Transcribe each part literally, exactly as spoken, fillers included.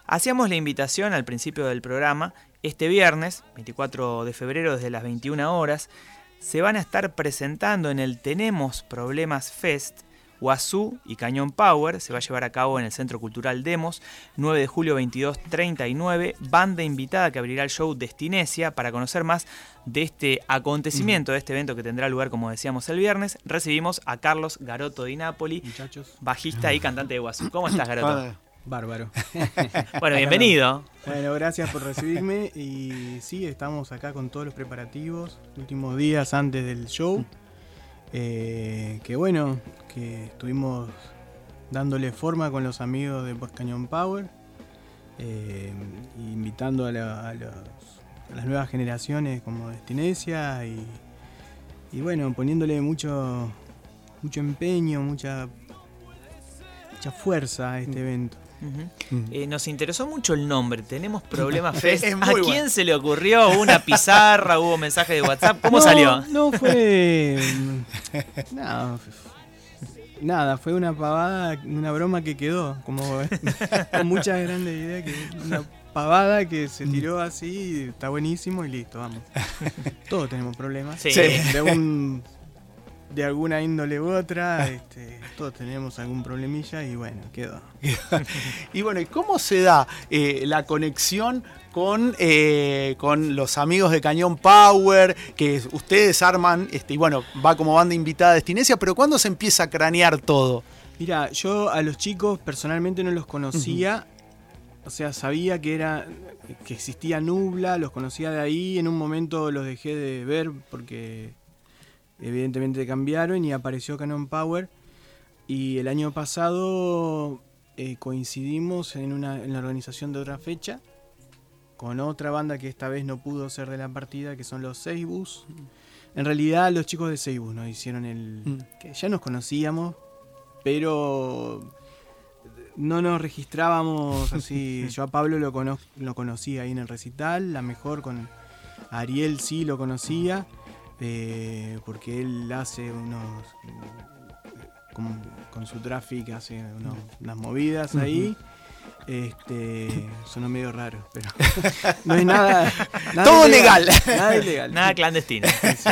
Hacíamos la invitación al principio del programa. Este viernes, veinticuatro de febrero, desde las veintiuna horas, se van a estar presentando en el Tenemos Problemas Fest Wazoo y Cañón Power. Se va a llevar a cabo en el Centro Cultural Demos, nueve de julio, veintidós treinta y nueve. Banda invitada que abrirá el show Destinesia. Para conocer más de este acontecimiento, de este evento que tendrá lugar, como decíamos, el viernes, recibimos a Carlos Garotto Di Napoli, muchachos, bajista y cantante de Wazoo. ¿Cómo estás, Garotto? Bárbaro. Bueno, bienvenido. Bueno, gracias por recibirme. Y sí, estamos acá con todos los preparativos, últimos días antes del show. Eh, que bueno, que estuvimos dándole forma con los amigos de Por Cañón Power, eh, invitando a, la, a, los, a las nuevas generaciones como Destinesia y, y bueno, poniéndole mucho, mucho empeño, mucha, mucha fuerza a este evento. Uh-huh. Eh, nos interesó mucho el nombre, Tenemos Problemas Fest. Es ¿A muy quién bueno. se le ocurrió? ¿Hubo una pizarra? ¿Hubo mensaje de WhatsApp? ¿Cómo no, salió? No fue... no, nada, fue una pavada, una broma que quedó, como con muchas grandes ideas, que una pavada que se tiró así, está buenísimo y listo, vamos. Todos tenemos problemas. Sí. De un... de alguna índole u otra, este, todos tenemos algún problemilla y bueno, quedó. Y bueno, ¿y cómo se da eh, la conexión con, eh, con los amigos de Cañón Power, que ustedes arman, este, y bueno, va como banda invitada a Destinesia, pero cuándo se empieza a cranear todo? Mira, yo a los chicos personalmente no los conocía, uh-huh. O sea, sabía que era que existía Nubla, los conocía de ahí, en un momento los dejé de ver porque evidentemente cambiaron y apareció Cañón Power. Y el año pasado eh, coincidimos en, una, en la organización de otra fecha con otra banda que esta vez no pudo ser de la partida, que son los Seibus. En realidad los chicos de Seibus nos hicieron el... Mm. que ya nos conocíamos, pero no nos registrábamos así. Yo a Pablo lo, cono- lo conocía ahí en el recital, la mejor con Ariel sí lo conocía. Eh, porque él hace unos con, con su tráfico hace unos, unas movidas ahí, este, sonó medio raro, pero no es nada, nada todo ilegal, legal, nada ilegal, nada clandestino. Sí.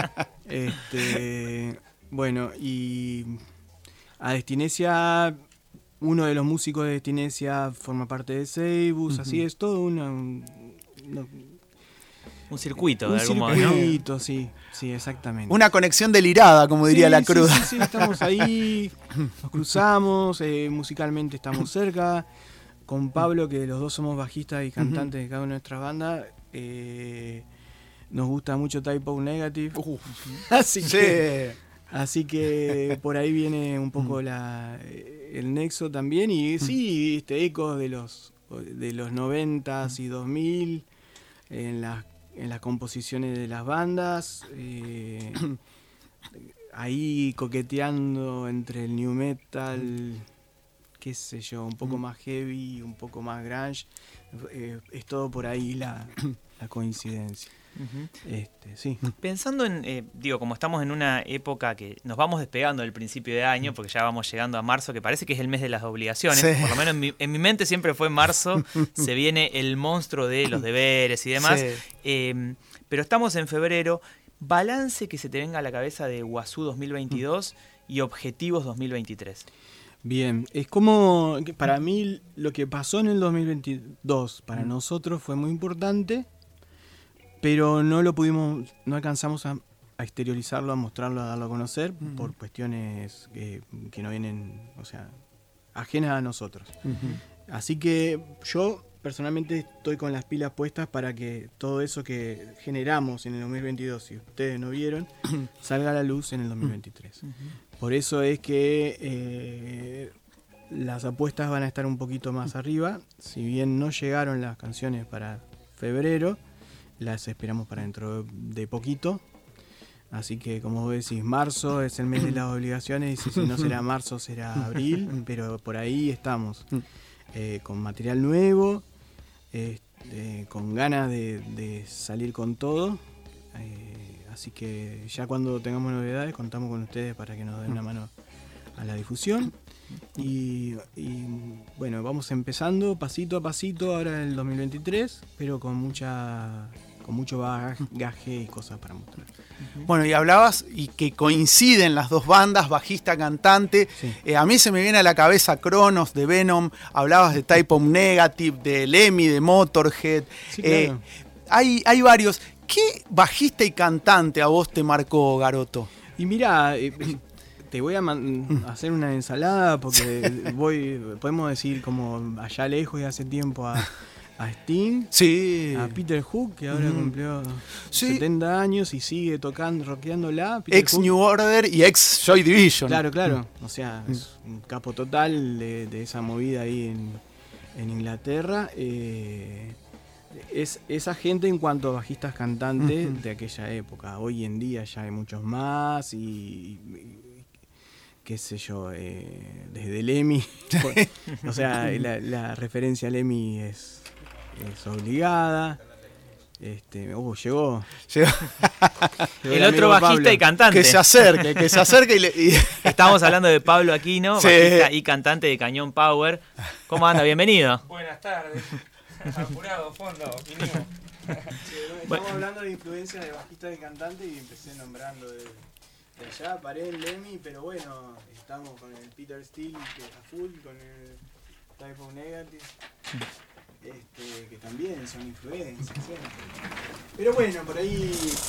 Este, bueno, y a Destinesia, uno de los músicos de Destinesia forma parte de Seibus, uh-huh. Así es todo una, un, una Un circuito, un de algún modo, ¿no? Un circuito, sí, sí, exactamente. Una conexión delirada, como diría sí, la cruda. Sí, sí, sí, estamos ahí, nos cruzamos, eh, musicalmente estamos cerca. Con Pablo, que los dos somos bajistas y cantantes de cada una de nuestras bandas, eh, nos gusta mucho Type O Negative. Uh, así, sí. que, así que por ahí viene un poco la, el nexo también. Y sí, este, ecos de los, de los noventas y dos mil en las en las composiciones de las bandas, eh, ahí coqueteando entre el new metal, qué sé yo, un poco más heavy, un poco más grunge, eh, es todo por ahí la, la coincidencia. Uh-huh. Este, sí. Pensando en, eh, digo, como estamos en una época que nos vamos despegando del principio de año, porque ya vamos llegando a marzo, que parece que es el mes de las obligaciones, sí. Por lo menos en mi, en mi mente siempre fue marzo, se viene el monstruo de los deberes y demás, sí. eh, pero estamos en febrero. Balance que se te venga a la cabeza de Wazoo dos mil veintidós y objetivos dos mil veintitrés. Bien, es como, para mí lo que pasó en el dos mil veintidós para mm. nosotros fue muy importante, pero no lo pudimos, no alcanzamos a, a exteriorizarlo, a mostrarlo, a darlo a conocer, uh-huh. por cuestiones que, que no vienen, o sea, ajenas a nosotros. Uh-huh. Así que yo personalmente estoy con las pilas puestas para que todo eso que generamos en el dos mil veintidós, si ustedes no vieron, salga a la luz en el dos mil veintitrés. Uh-huh. Por eso es que eh, las apuestas van a estar un poquito más arriba. Si bien no llegaron las canciones para febrero, las esperamos para dentro de poquito. Así que, como vos decís, marzo es el mes de las obligaciones, y si no será marzo, será abril, pero por ahí estamos, eh, con material nuevo, este, con ganas de, de salir con todo. Eh, así que ya cuando tengamos novedades, contamos con ustedes para que nos den una mano a la difusión. Y, y bueno, vamos empezando pasito a pasito ahora en el dos mil veintitrés, pero con mucha con mucho bagaje y cosas para mostrar. Bueno, y hablabas y que coinciden las dos bandas, bajista, cantante. Sí. Eh, a mí se me viene a la cabeza Cronos de Venom, hablabas de Type O Negative, de Lemmy, de Motorhead. Sí, claro. Eh, hay, hay varios. ¿Qué bajista y cantante a vos te marcó, Garoto? Y mira, eh, te voy a man- hacer una ensalada porque voy, podemos decir como allá lejos y hace tiempo a, a Sting, Sí. a Peter Hook, que ahora Ujú. cumplió Sí. setenta años y sigue tocando, rockeándola. Peter Ex Hook. New Order y ex Joy Division. Claro, claro. O sea, es un capo total de, de esa movida ahí en, en Inglaterra. Eh, es esa gente en cuanto a bajistas cantantes Ujú. de aquella época. Hoy en día ya hay muchos más y, y- qué sé yo, eh, desde Lemmy. O sea, la, la referencia a Lemmy es, es obligada. Este, uh, llegó. Llegó- llegó El amigo otro bajista Pablo. y cantante. Que se acerque, que se acerque y, le- y- Estamos hablando de Pablo Aquino, Sí. bajista y cantante de Cañón Power. ¿Cómo anda? Bienvenido. Buenas tardes. Apurado, fondo, vinimos. Estamos hablando de influencia de bajista y cantante y empecé nombrando de, de allá, paré en Lemmy, pero bueno, estamos con el Peter Steele que es a full, con el Type O Negative, este, que también son influencias. ¿eh? Pero bueno, por ahí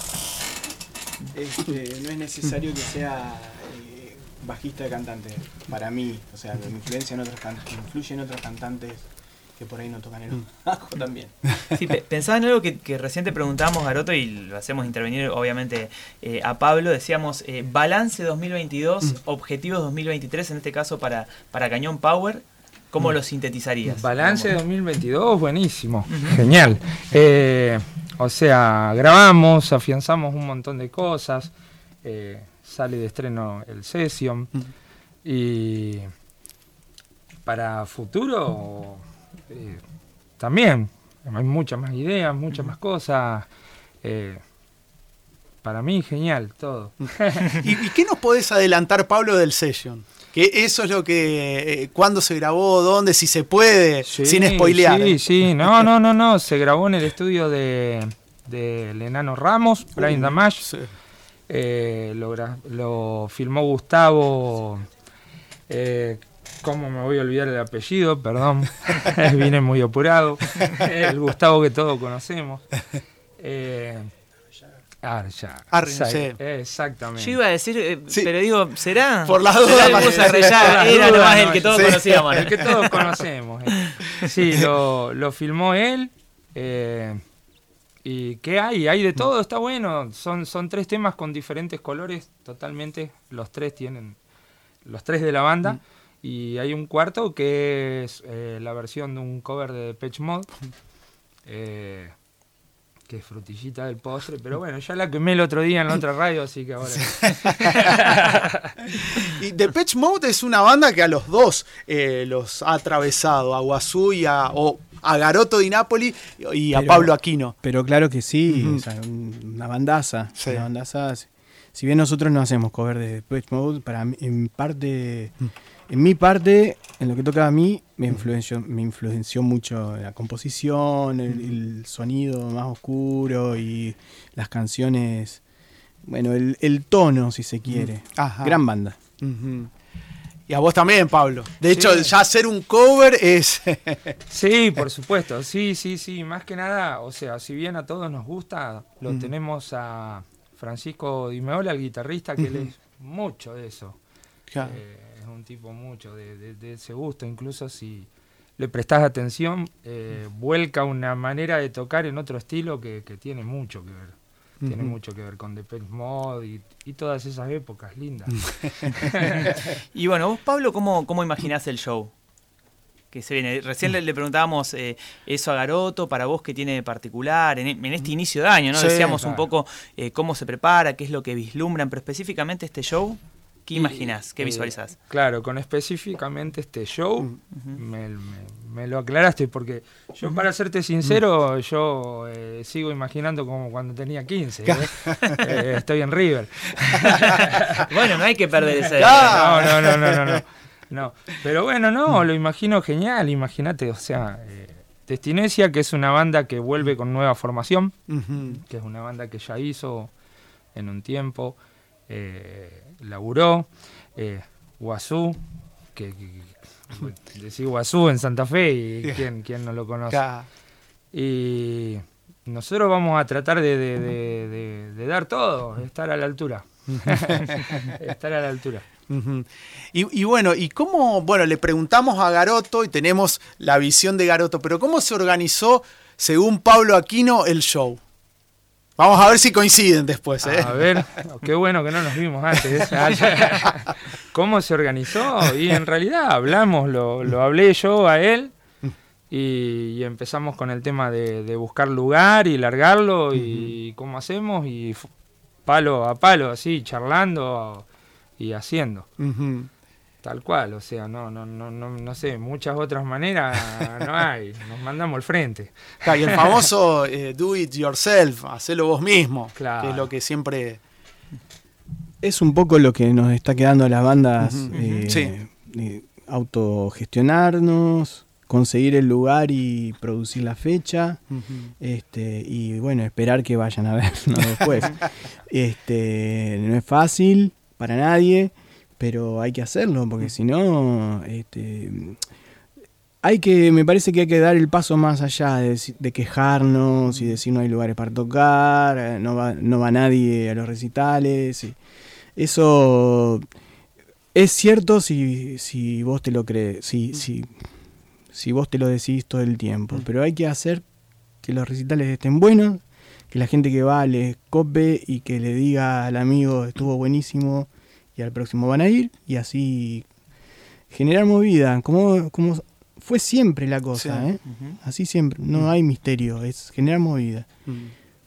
este, no es necesario que sea eh, bajista y cantante para mí, o sea, me influencia en otros can- influye en otros cantantes que por ahí no tocan el bajo también. Sí, pe- pensaba en algo que, que recién te preguntábamos, Garoto, y lo hacemos intervenir, obviamente, eh, a Pablo. Decíamos, eh, balance dos mil veintidós, Mm. objetivos dos mil veintitrés, en este caso para, para Cañón Power. ¿Cómo lo sintetizarías? Balance Digamos. dos mil veintidós, buenísimo, genial. Eh, o sea, grabamos, afianzamos un montón de cosas, eh, sale de estreno el Session, Mm. y para futuro eh, también hay muchas más ideas, muchas más cosas. eh, para mí, genial, todo. ¿Y, y qué nos podés adelantar, Pablo, del Session? Que eso es lo que... Eh, ¿Cuándo se grabó? ¿Dónde? Si se puede, Sí, sin spoilear. Sí, ¿eh? sí, no, no, no, no, se grabó en el estudio de del Enano Ramos, Blind Uh, Damage. sí. Eh, lo, gra- lo filmó Gustavo, eh, ¿cómo me voy a olvidar el apellido? Perdón, vine muy apurado. El Gustavo que todos conocemos. Eh, Arya. Arya, Exact- sí. Exactamente. Yo iba a decir, eh, Sí. pero digo, ¿será? Por las ¿Será dudas, el para- Gus Arreyá? Por las Era dudas, nomás el no, que todos sí. conocíamos. El que todos conocemos. eh. Sí, lo, lo filmó él. eh, ¿Y qué hay? Hay de todo, está bueno. Son, son tres temas con diferentes colores, totalmente. Los tres tienen, los tres de la banda. Mm. Y hay un cuarto que es eh, la versión de un cover de Depeche Mode. Eh, que es frutillita del postre, pero bueno, ya la quemé el otro día en la otra radio, así que ahora... Y Depeche Mode es una banda que a los dos eh, los ha atravesado, a Guazú y a, o a Garoto Di Napoli y a Pero- Pablo Aquino. Pero claro que sí, Ujú. o sea, un- una bandaza. Sí. Una bandaza. Si bien nosotros no hacemos cover de Depeche Mode, para mí, en parte, Mm. en mi parte, en lo que toca a mí, me influenció, me influenció mucho la composición, el, el sonido más oscuro y las canciones, bueno, el, el tono, si se quiere. Ajá. Gran banda. Ujú. Y a vos también, Pablo. De hecho, Sí. ya hacer un cover es... Sí, por supuesto, sí, sí, sí, más que nada, o sea, si bien a todos nos gusta, lo Ujú. tenemos a Francisco Di Meola, el guitarrista, que él Ujú. es mucho de eso. Claro. Eh, es un tipo mucho de, de- de ese gusto, incluso si le prestás atención, eh, vuelca una manera de tocar en otro estilo que, que tiene mucho que ver. Tiene Ujú. mucho que ver con Depeche Mode y, y todas esas épocas lindas. Y bueno, vos, Pablo, ¿cómo, cómo imaginás el show que se viene? Recién le, le preguntábamos eh, eso a Garoto, para vos, ¿qué tiene de particular en, en este inicio de año? ¿No? Sí, Decíamos un claro. poco eh, cómo se prepara, qué es lo que vislumbran, pero específicamente este show. ¿Qué imaginás? ¿Qué Eh, visualizás? Claro, con específicamente este show, Uh-huh. me, me, me lo aclaraste, porque yo, para serte sincero, yo eh, sigo imaginando como cuando tenía quince. ¿eh? Eh, estoy en River. Bueno, no hay que perder ese... No, no, no, no, no, no. No. Pero bueno, no, lo imagino genial, imagínate, o sea, eh, Destinesia, que es una banda que vuelve con nueva formación, Ujú. que es una banda que ya hizo en un tiempo, eh, laburó, eh, Guazú, que, que, que decir Guazú en Santa Fe, y quién, quién no lo conoce. Ca- Y nosotros vamos a tratar de, de, de, de, de dar todo, estar a la altura. Estar a la altura. Ujú. Y, y bueno, ¿y cómo? Bueno, le preguntamos a Garoto y tenemos la visión de Garoto, pero ¿cómo se organizó, según Pablo Aquino, el show? Vamos a ver si coinciden después, ¿eh? A ver, qué bueno que no nos vimos antes. ¿Cómo se organizó? Y en realidad hablamos, lo, lo hablé yo a él y, y empezamos con el tema de, de buscar lugar y largarlo y cómo hacemos y f- palo a palo, así, charlando y haciendo. Ujú. Tal cual, o sea, no, no, no, no, no sé, muchas otras maneras no hay, nos mandamos al frente. Claro, y el famoso eh, do it yourself, hacelo vos mismo, Claro. que es lo que siempre... Es un poco lo que nos está quedando a las bandas, Ujú. eh, Sí. eh, autogestionarnos, conseguir el lugar y producir la fecha, Ujú. este, y bueno, esperar que vayan a vernos después. Este, no es fácil para nadie, pero hay que hacerlo, porque si no, este, hay que, me parece que hay que dar el paso más allá de, deci- de quejarnos y decir no hay lugares para tocar, eh, no va, no va nadie a los recitales. Y eso es cierto si, si vos te lo crees, si, si, si vos te lo decís todo el tiempo, pero hay que hacer que los recitales estén buenos, que la gente que va les cope y que le diga al amigo estuvo buenísimo y al próximo van a ir, y así generar movida, como, como fue siempre la cosa, Sí. ¿eh? Así siempre, no hay misterio, es generar movida. Ujú.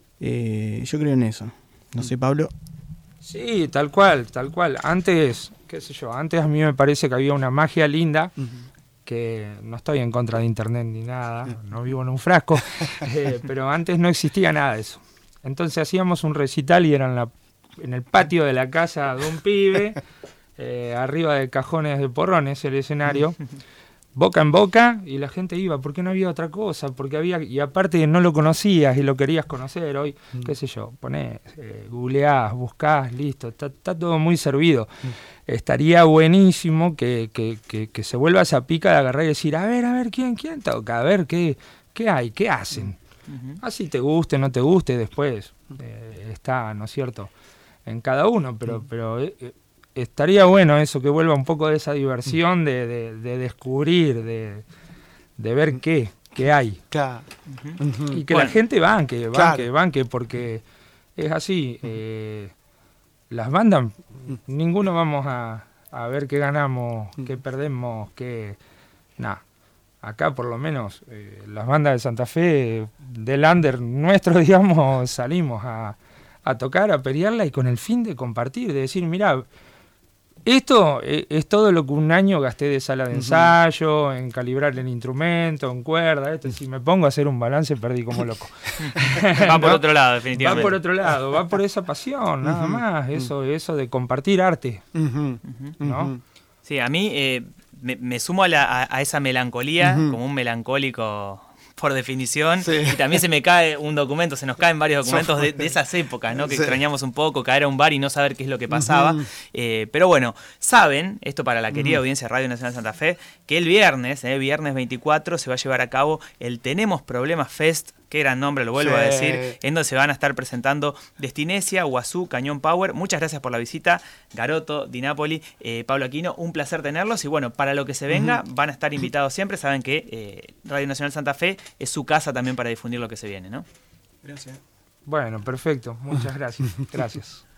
Eh, yo creo en eso. No sé, Pablo. Sí, tal cual, tal cual. Antes, qué sé yo, antes a mí me parece que había una magia linda, Ujú. que no estoy en contra de internet ni nada, no vivo en un frasco, eh, pero antes no existía nada de eso. Entonces hacíamos un recital y era en, la, en el patio de la casa de un pibe, eh, arriba de cajones de porrones el escenario, boca en boca, y la gente iba, porque no había otra cosa, porque había, y aparte no lo conocías y lo querías conocer hoy, qué sé yo, ponés, eh, googleás, buscás, listo, está, está todo muy servido. Estaría buenísimo que, que, que, que se vuelva esa pica de agarrar y decir, a ver, a ver, ¿quién, quién toca? A ver, ¿qué, qué hay? ¿Qué hacen? Así te guste, no te guste, después eh, está, ¿no es cierto?, en cada uno, pero, pero eh, eh, estaría bueno eso, que vuelva un poco de esa diversión de, de, de descubrir, de, de ver qué, qué hay. Claro. Ujú. Y que Bueno. la gente banque, banque, Claro. banque, porque es así. Eh, las bandas, ninguno vamos a, a ver qué ganamos, qué perdemos, qué... Nada. Acá por lo menos eh, las bandas de Santa Fe, del under nuestro, digamos, salimos a, a tocar, a pelearla y con el fin de compartir, de decir, mirá, esto eh, es todo lo que un año gasté de sala de ensayo, en calibrar el instrumento, en cuerda, esto, si me pongo a hacer un balance perdí como loco. Va por ¿No? otro lado, Va definitivamente. por otro lado, va por esa pasión, nada más, eso, eso de compartir arte, Ujú. ¿no? Ujú. Sí, a mí eh, me, me sumo a, la- a- a esa melancolía, Ujú. como un melancólico por definición, Sí. y también se me cae un documento, se nos caen varios documentos de, de esas épocas, ¿no? Que Sí. extrañamos un poco, caer a un bar y no saber qué es lo que pasaba. Ujú. Eh, pero bueno, saben, esto para la querida audiencia de Radio Nacional Santa Fe, que el viernes, eh, viernes veinticuatro, se va a llevar a cabo el Tenemos Problemas Fest, qué gran nombre, lo vuelvo Sí. a decir, en donde se van a estar presentando Destinesia, Guazú, Cañón Power. Muchas gracias por la visita, Garoto, Di Napoli, eh, Pablo Aquino, un placer tenerlos y bueno, para lo que se venga van a estar invitados siempre, saben que eh, Radio Nacional Santa Fe es su casa también para difundir lo que se viene, ¿no? Gracias. Bueno, perfecto, muchas gracias, gracias.